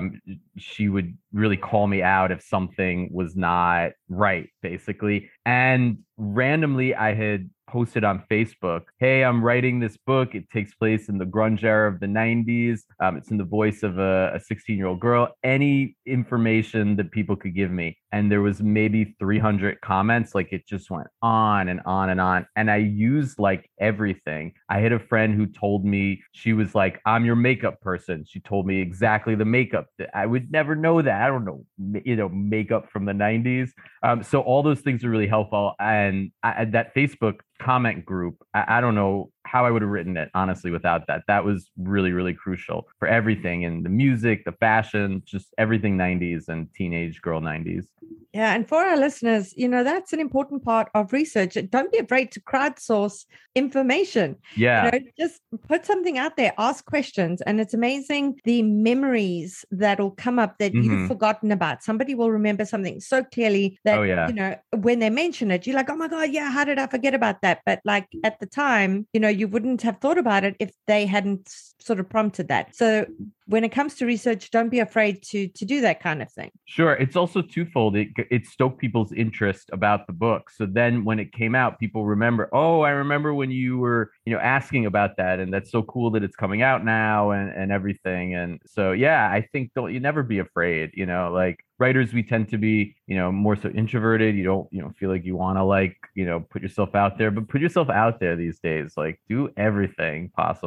she would really call me out if something was not right, basically. And randomly, I had posted on Facebook, hey, I'm writing this book. It takes place in the grunge era of the 90s. It's in the voice of a 16-year-old girl. Any information that people could give me. And there was maybe 300 comments. Like it just went on and on and on. And I used like everything. I had a friend who told me, she was like, I'm your makeup person. She told me exactly the makeup. I would never know that. I don't know, you know, makeup from the 90s. So all those things are really helpful. And that Facebook comment group, I don't know how I would have written it, honestly, without that. That was really, really crucial for everything, and the music, the fashion, just everything 90s and teenage girl 90s. Yeah. And for our listeners, you know, that's an important part of research. Don't be afraid to crowdsource information. Yeah. You know, just put something out there, ask questions. And it's amazing the memories that'll come up that you've forgotten about. Somebody will remember something so clearly that, you know, when they mention it, you're like, oh my God, yeah, how did I forget about that? But like at the time, you know, you wouldn't have thought about it if they hadn't sort of prompted that. So when it comes to research, don't be afraid to do that kind of thing. Sure. It's also twofold. It stoked people's interest about the book. So then when it came out, people remember, oh, I remember when you were, you know, asking about that. And that's so cool that it's coming out now and everything. And so, yeah, I think you never be afraid, you know, like writers, we tend to be, you know, more so introverted. You don't, you know, feel like you want to like, you know, put yourself out there, but put yourself out there these days, like do everything possible.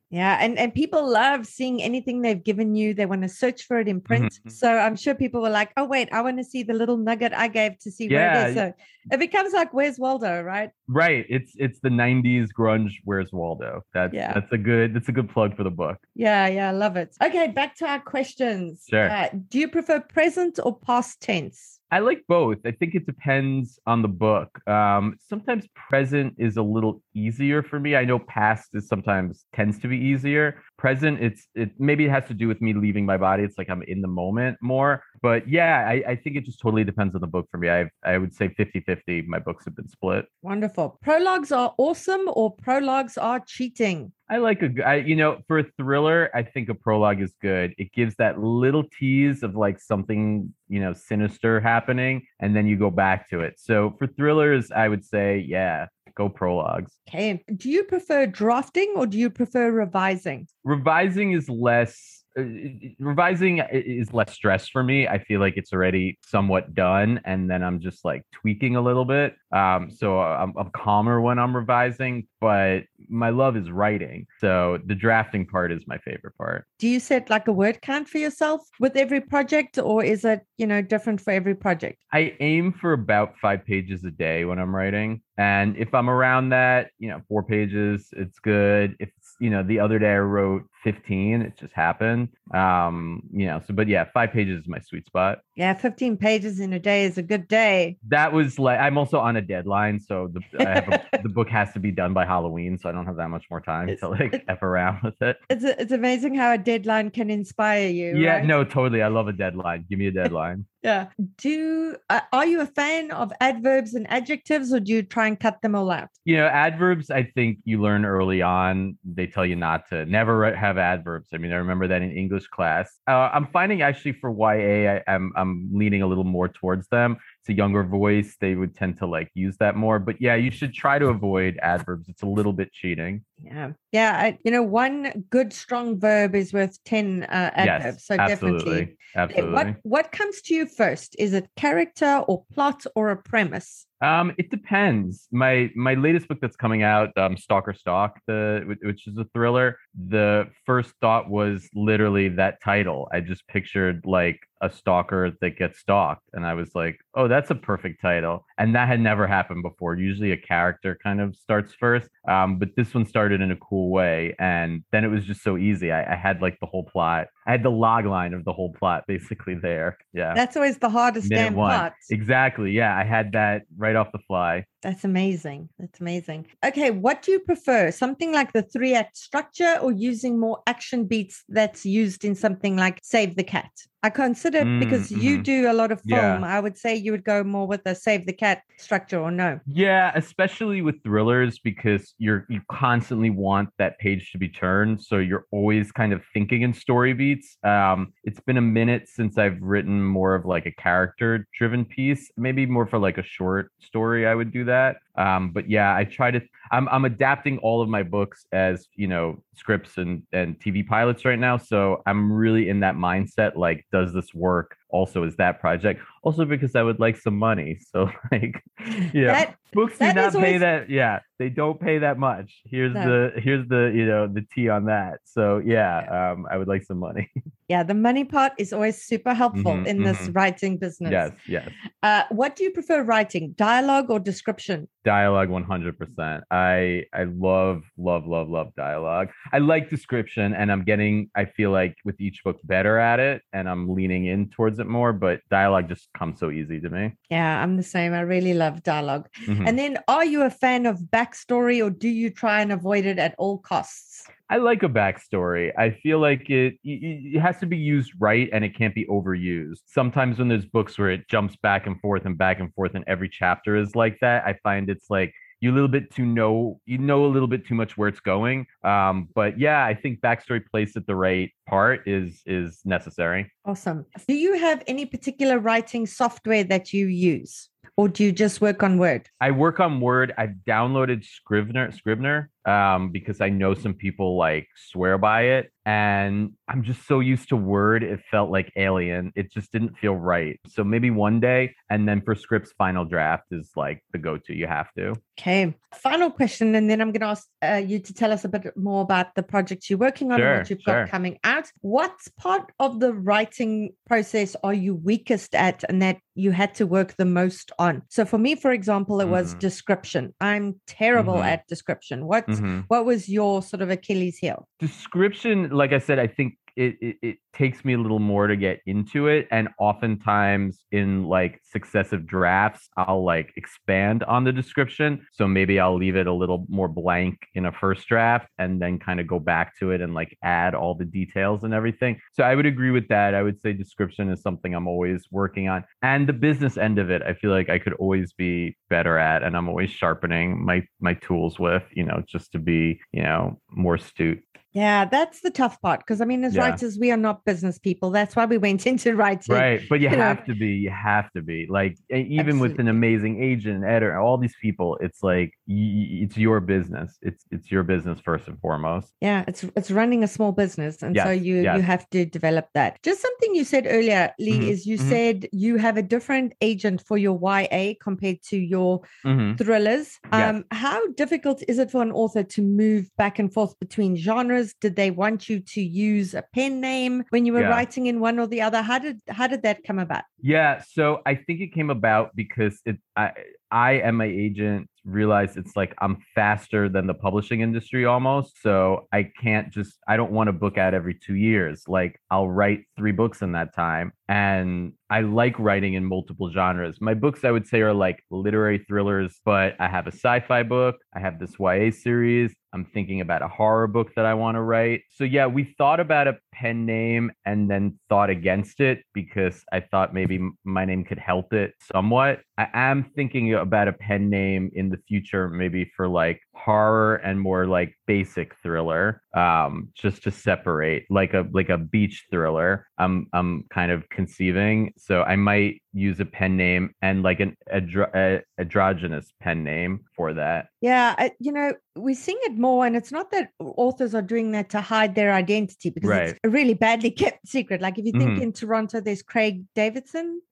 Yeah, and people love seeing anything they've given you. They want to search for it in print. Mhm. So I'm sure people were like, oh, wait, I want to see the little nugget I gave to see where it is. Yeah, So it becomes like, where's Waldo, right? right. It's the 90s grunge Where's Waldo. Yeah. That's a good plug for the book. Yeah, I love it. Okay, back to our questions. Sure. Do you prefer present or past tense? I like both. I think it depends on the book. Sometimes present is a little easier for me. I know past is sometimes tends to be easier. Present, it maybe it has to do with me leaving my body. It's like I'm in the moment more. But yeah, I think it just totally depends on the book for me. I would say 50-50. My books have been split. Wonderful. Prologues are awesome or prologues are cheating? I like for a thriller, I think a prologue is good. It gives that little tease of like something, sinister happening, and then you go back to it. So for thrillers, I would say, yeah, go prologues. Okay. Do you prefer drafting or do you prefer revising? Revising is less stress for me. I feel like it's already somewhat done, and then I'm just like tweaking a little bit. So I'm calmer when I'm revising, but my love is writing. So the drafting part is my favorite part. Do you set like a word count for yourself with every project, or is it, different for every project? I aim for about 5 pages a day when I'm writing. And if I'm around that, 4 pages, it's good. If the other day I wrote 15, it just happened. But yeah, 5 pages is my sweet spot. Yeah, 15 pages in a day is a good day. That was like, I'm also on a deadline. So the book has to be done by Halloween. So I don't have that much more time to like F around with it. It's amazing how a deadline can inspire you. Yeah, right? No, totally. I love a deadline. Give me a deadline. Yeah. Are you a fan of adverbs and adjectives, or do you try and cut them all out? Adverbs, I think you learn early on. They tell you never have adverbs. I mean, I remember that in English class. I'm finding actually for YA, I'm leaning a little more towards them. It's a younger voice. They would tend to like use that more. But yeah, you should try to avoid adverbs. It's a little bit cheating. Yeah. Yeah. One good strong verb is worth 10 adverbs. Yes, so absolutely. Absolutely. What comes to you first? Is it character or plot or a premise? It depends. My latest book that's coming out, Stalker Stalk, which is a thriller. The first thought was literally that title. I just pictured like a stalker that gets stalked, and I was like, oh, that's a perfect title. And that had never happened before. Usually a character kind of starts first, but this one started in a cool way, and then it was just so easy. I had like the whole plot. I had the log line of the whole plot basically there. Yeah, that's always the hardest damn part. Exactly. Yeah, I had that right off the fly. That's amazing. Okay, what do you prefer? Something like the 3-act structure, or using more action beats that's used in something like Save the Cat? I consider, because you do a lot of film, I would say you would go more with the Save the Cat structure, or no? Yeah, especially with thrillers, because you constantly want that page to be turned. So you're always kind of thinking in story beats. It's been a minute since I've written more of like a character driven piece, maybe more for like a short story. I would do that. But yeah, I'm adapting all of my books as, scripts and TV pilots right now. So I'm really in that mindset, like, does this work also as that project? Also because I would like some money. So like, books do not pay that. Yeah, they don't pay that much. Here's the tea on that. So yeah, I would like some money. Yeah, the money part is always super helpful in this writing business. Yes. What do you prefer writing, dialogue or description? Dialogue 100%. I love dialogue. I like description, and I feel like with each book better at it, and I'm leaning in towards it more, but dialogue just comes so easy to me. Yeah, I'm the same. I really love dialogue. And then, are you a fan of backstory, or do you try and avoid it at all costs? I like a backstory. I feel like it has to be used right, and it can't be overused. Sometimes when there's books where it jumps back and forth and every chapter is like that, I find it's like you know a little bit too much where it's going. But yeah, I think backstory placed at the right part is necessary. Awesome. Do you have any particular writing software that you use? Or do you just work on Word? I work on Word. I've downloaded Scrivener. because I know some people like swear by it. And I'm just so used to Word, it felt like alien. It just didn't feel right. So maybe one day, and then for scripts, Final Draft is like the go-to. You have to. Okay. Final question, and then I'm going to ask you to tell us a bit more about the projects you're working on and what you've got coming out. What part of the writing process are you weakest at and that you had to work the most on? So for me, for example, it was description. I'm terrible at description. What was your sort of Achilles heel? Description, like I said, I think it takes me a little more to get into it. And oftentimes in like successive drafts, I'll like expand on the description. So maybe I'll leave it a little more blank in a first draft and then kind of go back to it and like add all the details and everything. So I would agree with that. I would say description is something I'm always working on. And the business end of it, I feel like I could always be better at, and I'm always sharpening my tools with, just to be, more astute. Yeah, that's the tough part. Because I mean, as writers, we are not business people. That's why we went into writing. Right. But you have to be. You have to be. Like, even with an amazing agent, editor, all these people, it's like, it's your business. It's your business first and foremost. Yeah, it's running a small business. And so you have to develop that. Just something you said earlier, Lee, is you said you have a different agent for your YA compared to your thrillers. How difficult is it for an author to move back and forth between genres? Did they want you to use a pen name when you were writing in one or the other? How did that come about? Yeah, so I think it came about because I and my agent realized it's like I'm faster than the publishing industry almost. So I don't want to book out every 2 years. Like, I'll write 3 books in that time. And I like writing in multiple genres. My books, I would say, are like literary thrillers, but I have a sci-fi book. I have this YA series. I'm thinking about a horror book that I want to write. So yeah, we thought about a pen name and then thought against it because I thought maybe my name could help it somewhat. I am thinking about a pen name in the future, maybe for like horror and more like basic thriller, just to separate, like a beach thriller. I'm kind of conceiving, so I might use a pen name and like an androgynous pen name for that. Yeah, we're seeing it more, and it's not that authors are doing that to hide their identity, because it's a really badly kept secret. Like, if you think in Toronto, there's Craig Davidson.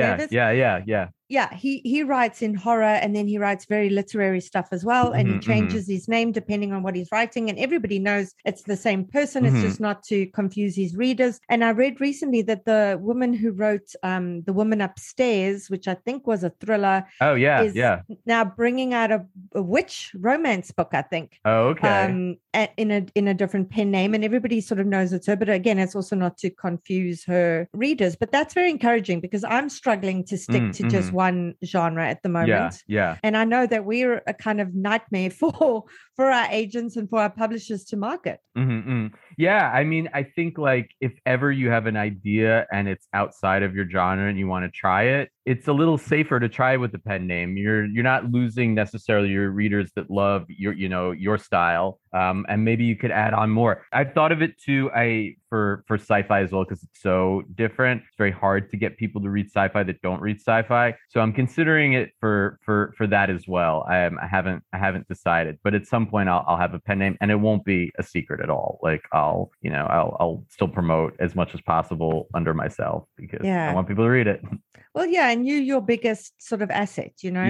Yeah, he writes in horror, and then he writes very literary stuff as well, and he changes his name depending on what he's writing, and everybody knows it's the same person. It's just not to confuse his readers. And I read recently that the woman who wrote The Woman Upstairs, which I think was a thriller, is now bringing out a witch romance book, I think. Oh, okay. In a different pen name, and everybody sort of knows it's her. But again, it's also not to confuse her readers. But that's very encouraging, because I'm struggling to stick to just one genre at the moment. Yeah. And I know that we're a kind of nightmare for our agents and for our publishers to market. Yeah, I mean, I think like if ever you have an idea and it's outside of your genre and you want to try it, it's a little safer to try with the pen name. You're not losing necessarily your readers that love your style. And maybe you could add on more. I've thought of it too. For sci-fi as well, because it's so different. It's very hard to get people to read sci-fi that don't read sci-fi. So I'm considering it for that as well. I haven't decided, but at some point I'll have a pen name, and it won't be a secret at all. Like I'll still promote as much as possible under myself, because I want people to read it. Well, yeah, and your biggest sort of asset,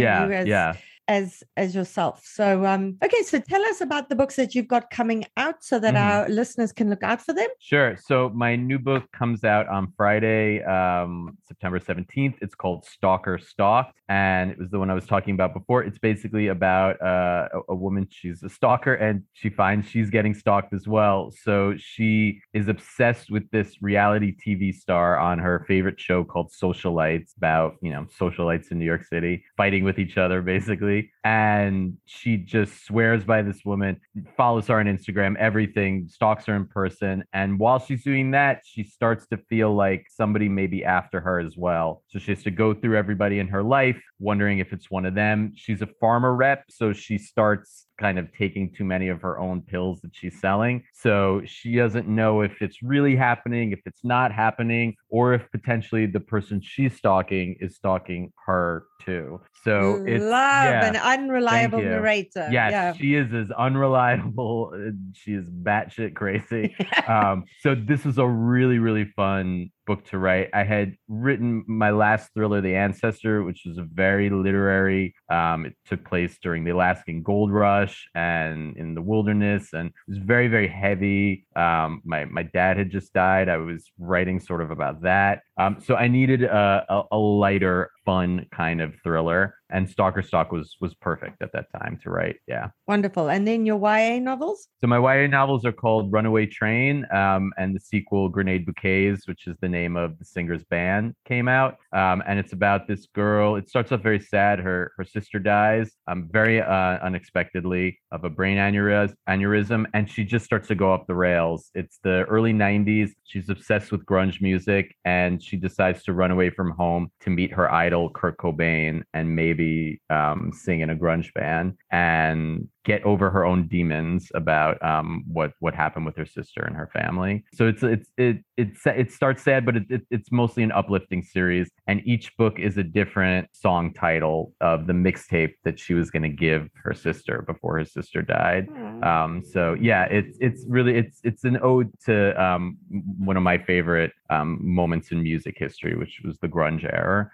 as yourself. So, okay, so tell us about the books that you've got coming out so that our listeners can look out for them. Sure. So my new book comes out on Friday, September 17th. It's called Stalker Stalked, and it was the one I was talking about before. It's basically about a woman. She's a stalker, and she finds she's getting stalked as well. So she is obsessed with this reality TV star on her favorite show called Socialites, about, socialites in New York City fighting with each other, basically. And she just swears by this woman, follows her on Instagram, everything, stalks her in person. And while she's doing that, she starts to feel like somebody may be after her as well. So she has to go through everybody in her life, wondering if it's one of them. She's a pharma rep, so she starts kind of taking too many of her own pills that she's selling. So she doesn't know if it's really happening, if it's not happening, or if potentially the person she's stalking is stalking her too. So it's an unreliable narrator. Yes, she is as unreliable. She is batshit crazy. So this is a really, really fun book to write. I had written my last thriller, The Ancestor, which was a very literary. It took place during the Alaskan Gold Rush and in the wilderness, and it was very, very heavy. My dad had just died. I was writing sort of about that. So I needed a lighter, fun kind of thriller, and Stalker Stalk was perfect at that time to write. Yeah. Wonderful. And then your YA novels? So my YA novels are called Runaway Train, and the sequel Grenade Bouquets, which is the name of the singer's band, came out. And it's about this girl. It starts off very sad. Her sister dies very unexpectedly of a brain aneurysm, and she just starts to go off the rails. It's the early 90s. She's obsessed with grunge music, and she decides to run away from home to meet her idol, Kurt Cobain, and maybe sing in a grunge band and get over her own demons about what happened with her sister and her family. So it starts sad, but it's mostly an uplifting series, and each book is a different song title of the mixtape that she was going to give her sister before her sister died. So yeah, it's really an ode to one of my favorite moments in music history, which was the grunge era,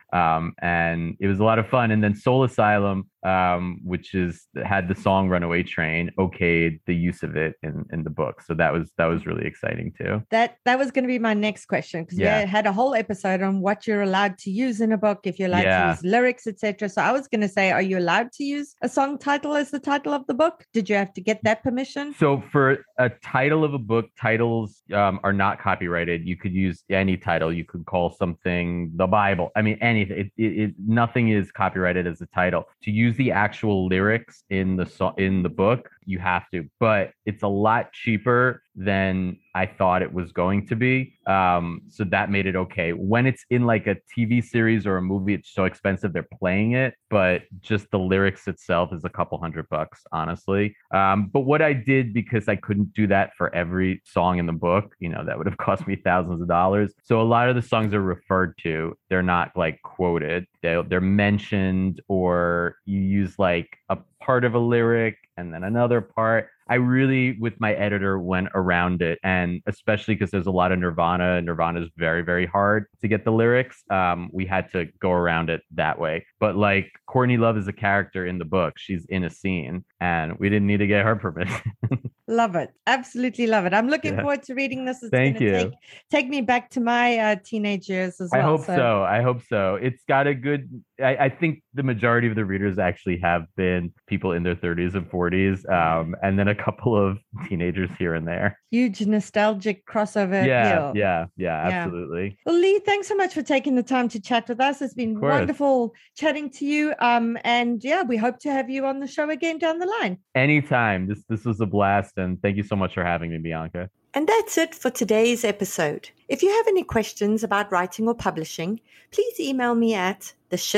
and it was a lot of fun. And then Soul Asylum, which had the song Runaway Train, okayed the use of it in the book. So that was really exciting too. That was going to be my next question, because we had a whole episode on what you're allowed to use in a book, if you're allowed to use lyrics, etc. So I was going to say, are you allowed to use a song title as the title of the book? Did you have to get that permission? So for a title of a book, titles are not copyrighted. You could use any title. You could call something the Bible. I mean, anything. Nothing is copyrighted as a title. To use the actual lyrics in the book, you have to, but it's a lot cheaper than I thought it was going to be. So that made it okay. When it's in like a TV series or a movie, it's so expensive they're playing it, but just the lyrics itself is a couple $100, honestly. But what I did, because I couldn't do that for every song in the book, that would have cost me thousands of dollars. So a lot of the songs are referred to. They're not like quoted. They're mentioned, or you use like a part of a lyric and then another part. I really, with my editor, went around it, and especially because there's a lot of Nirvana. Nirvana is very, very hard to get the lyrics. We had to go around it that way. But like Courtney Love is a character in the book. She's in a scene, and we didn't need to get her permission. Love it. Absolutely love it. I'm looking forward to reading this. It's Thank you. Take me back to my teenage years as well. I hope so. It's got a good, I think the majority of the readers actually have been people in their 30s and 40s, and then a couple of teenagers here and there. Huge nostalgic crossover appeal. Yeah, absolutely. Well, Lee, thanks so much for taking the time to chat with us. It's been wonderful chatting to you. And we hope to have you on the show again down the line. Anytime. This was a blast, and thank you so much for having me, Bianca. And that's it for today's episode. If you have any questions about writing or publishing, please email me at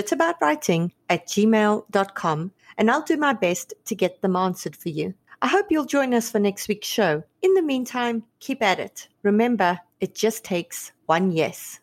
theshitaboutwriting@gmail.com, and I'll do my best to get them answered for you. I hope you'll join us for next week's show. In the meantime, keep at it. Remember, it just takes one yes.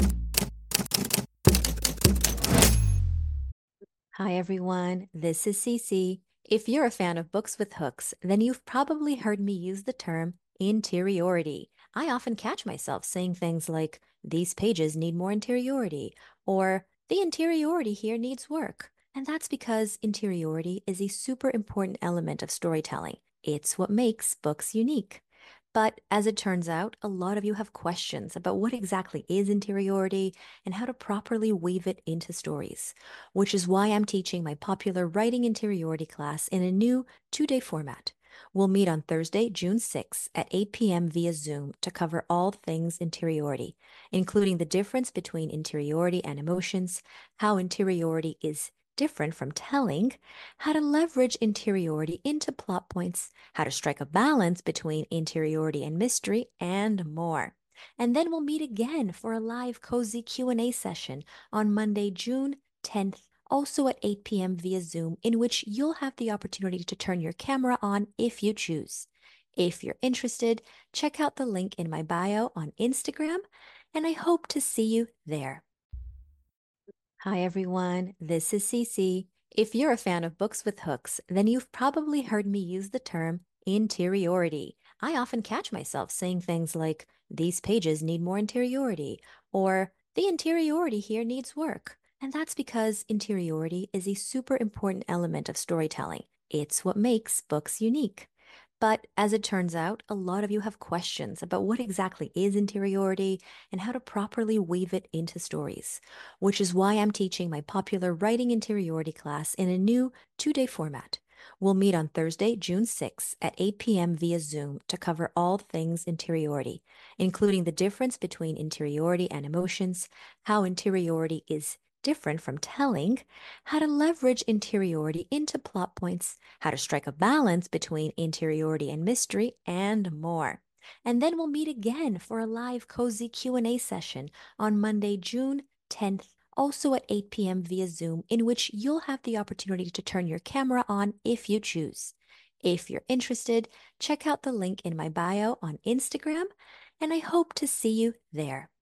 Hi, everyone. This is Cece. If you're a fan of books with hooks, then you've probably heard me use the term interiority. I often catch myself saying things like, these pages need more interiority, or the interiority here needs work. And that's because interiority is a super important element of storytelling. It's what makes books unique. But as it turns out, a lot of you have questions about what exactly is interiority and how to properly weave it into stories, which is why I'm teaching my popular Writing Interiority class in a new 2-day format. We'll meet on Thursday, June 6th at 8 p.m. via Zoom to cover all things interiority, including the difference between interiority and emotions, how interiority is different from telling, how to leverage interiority into plot points, how to strike a balance between interiority and mystery, and more. And then we'll meet again for a live cozy Q&A session on Monday, June 10th, also at 8 p.m. via Zoom, in which you'll have the opportunity to turn your camera on if you choose. If you're interested, check out the link in my bio on Instagram, and I hope to see you there. Hi, everyone. This is Cece. If you're a fan of books with hooks, then you've probably heard me use the term interiority. I often catch myself saying things like, these pages need more interiority, or the interiority here needs work. And that's because interiority is a super important element of storytelling. It's what makes books unique. But as it turns out, a lot of you have questions about what exactly is interiority and how to properly weave it into stories, which is why I'm teaching my popular Writing Interiority class in a new 2-day format. We'll meet on Thursday, June 6th at 8 p.m. via Zoom to cover all things interiority, including the difference between interiority and emotions, how interiority is different from telling, how to leverage interiority into plot points, how to strike a balance between interiority and mystery, and more. And then we'll meet again for a live cozy Q&A session on Monday, June 10th, also at 8 p.m. via Zoom, in which you'll have the opportunity to turn your camera on if you choose. If you're interested, check out the link in my bio on Instagram, and I hope to see you there.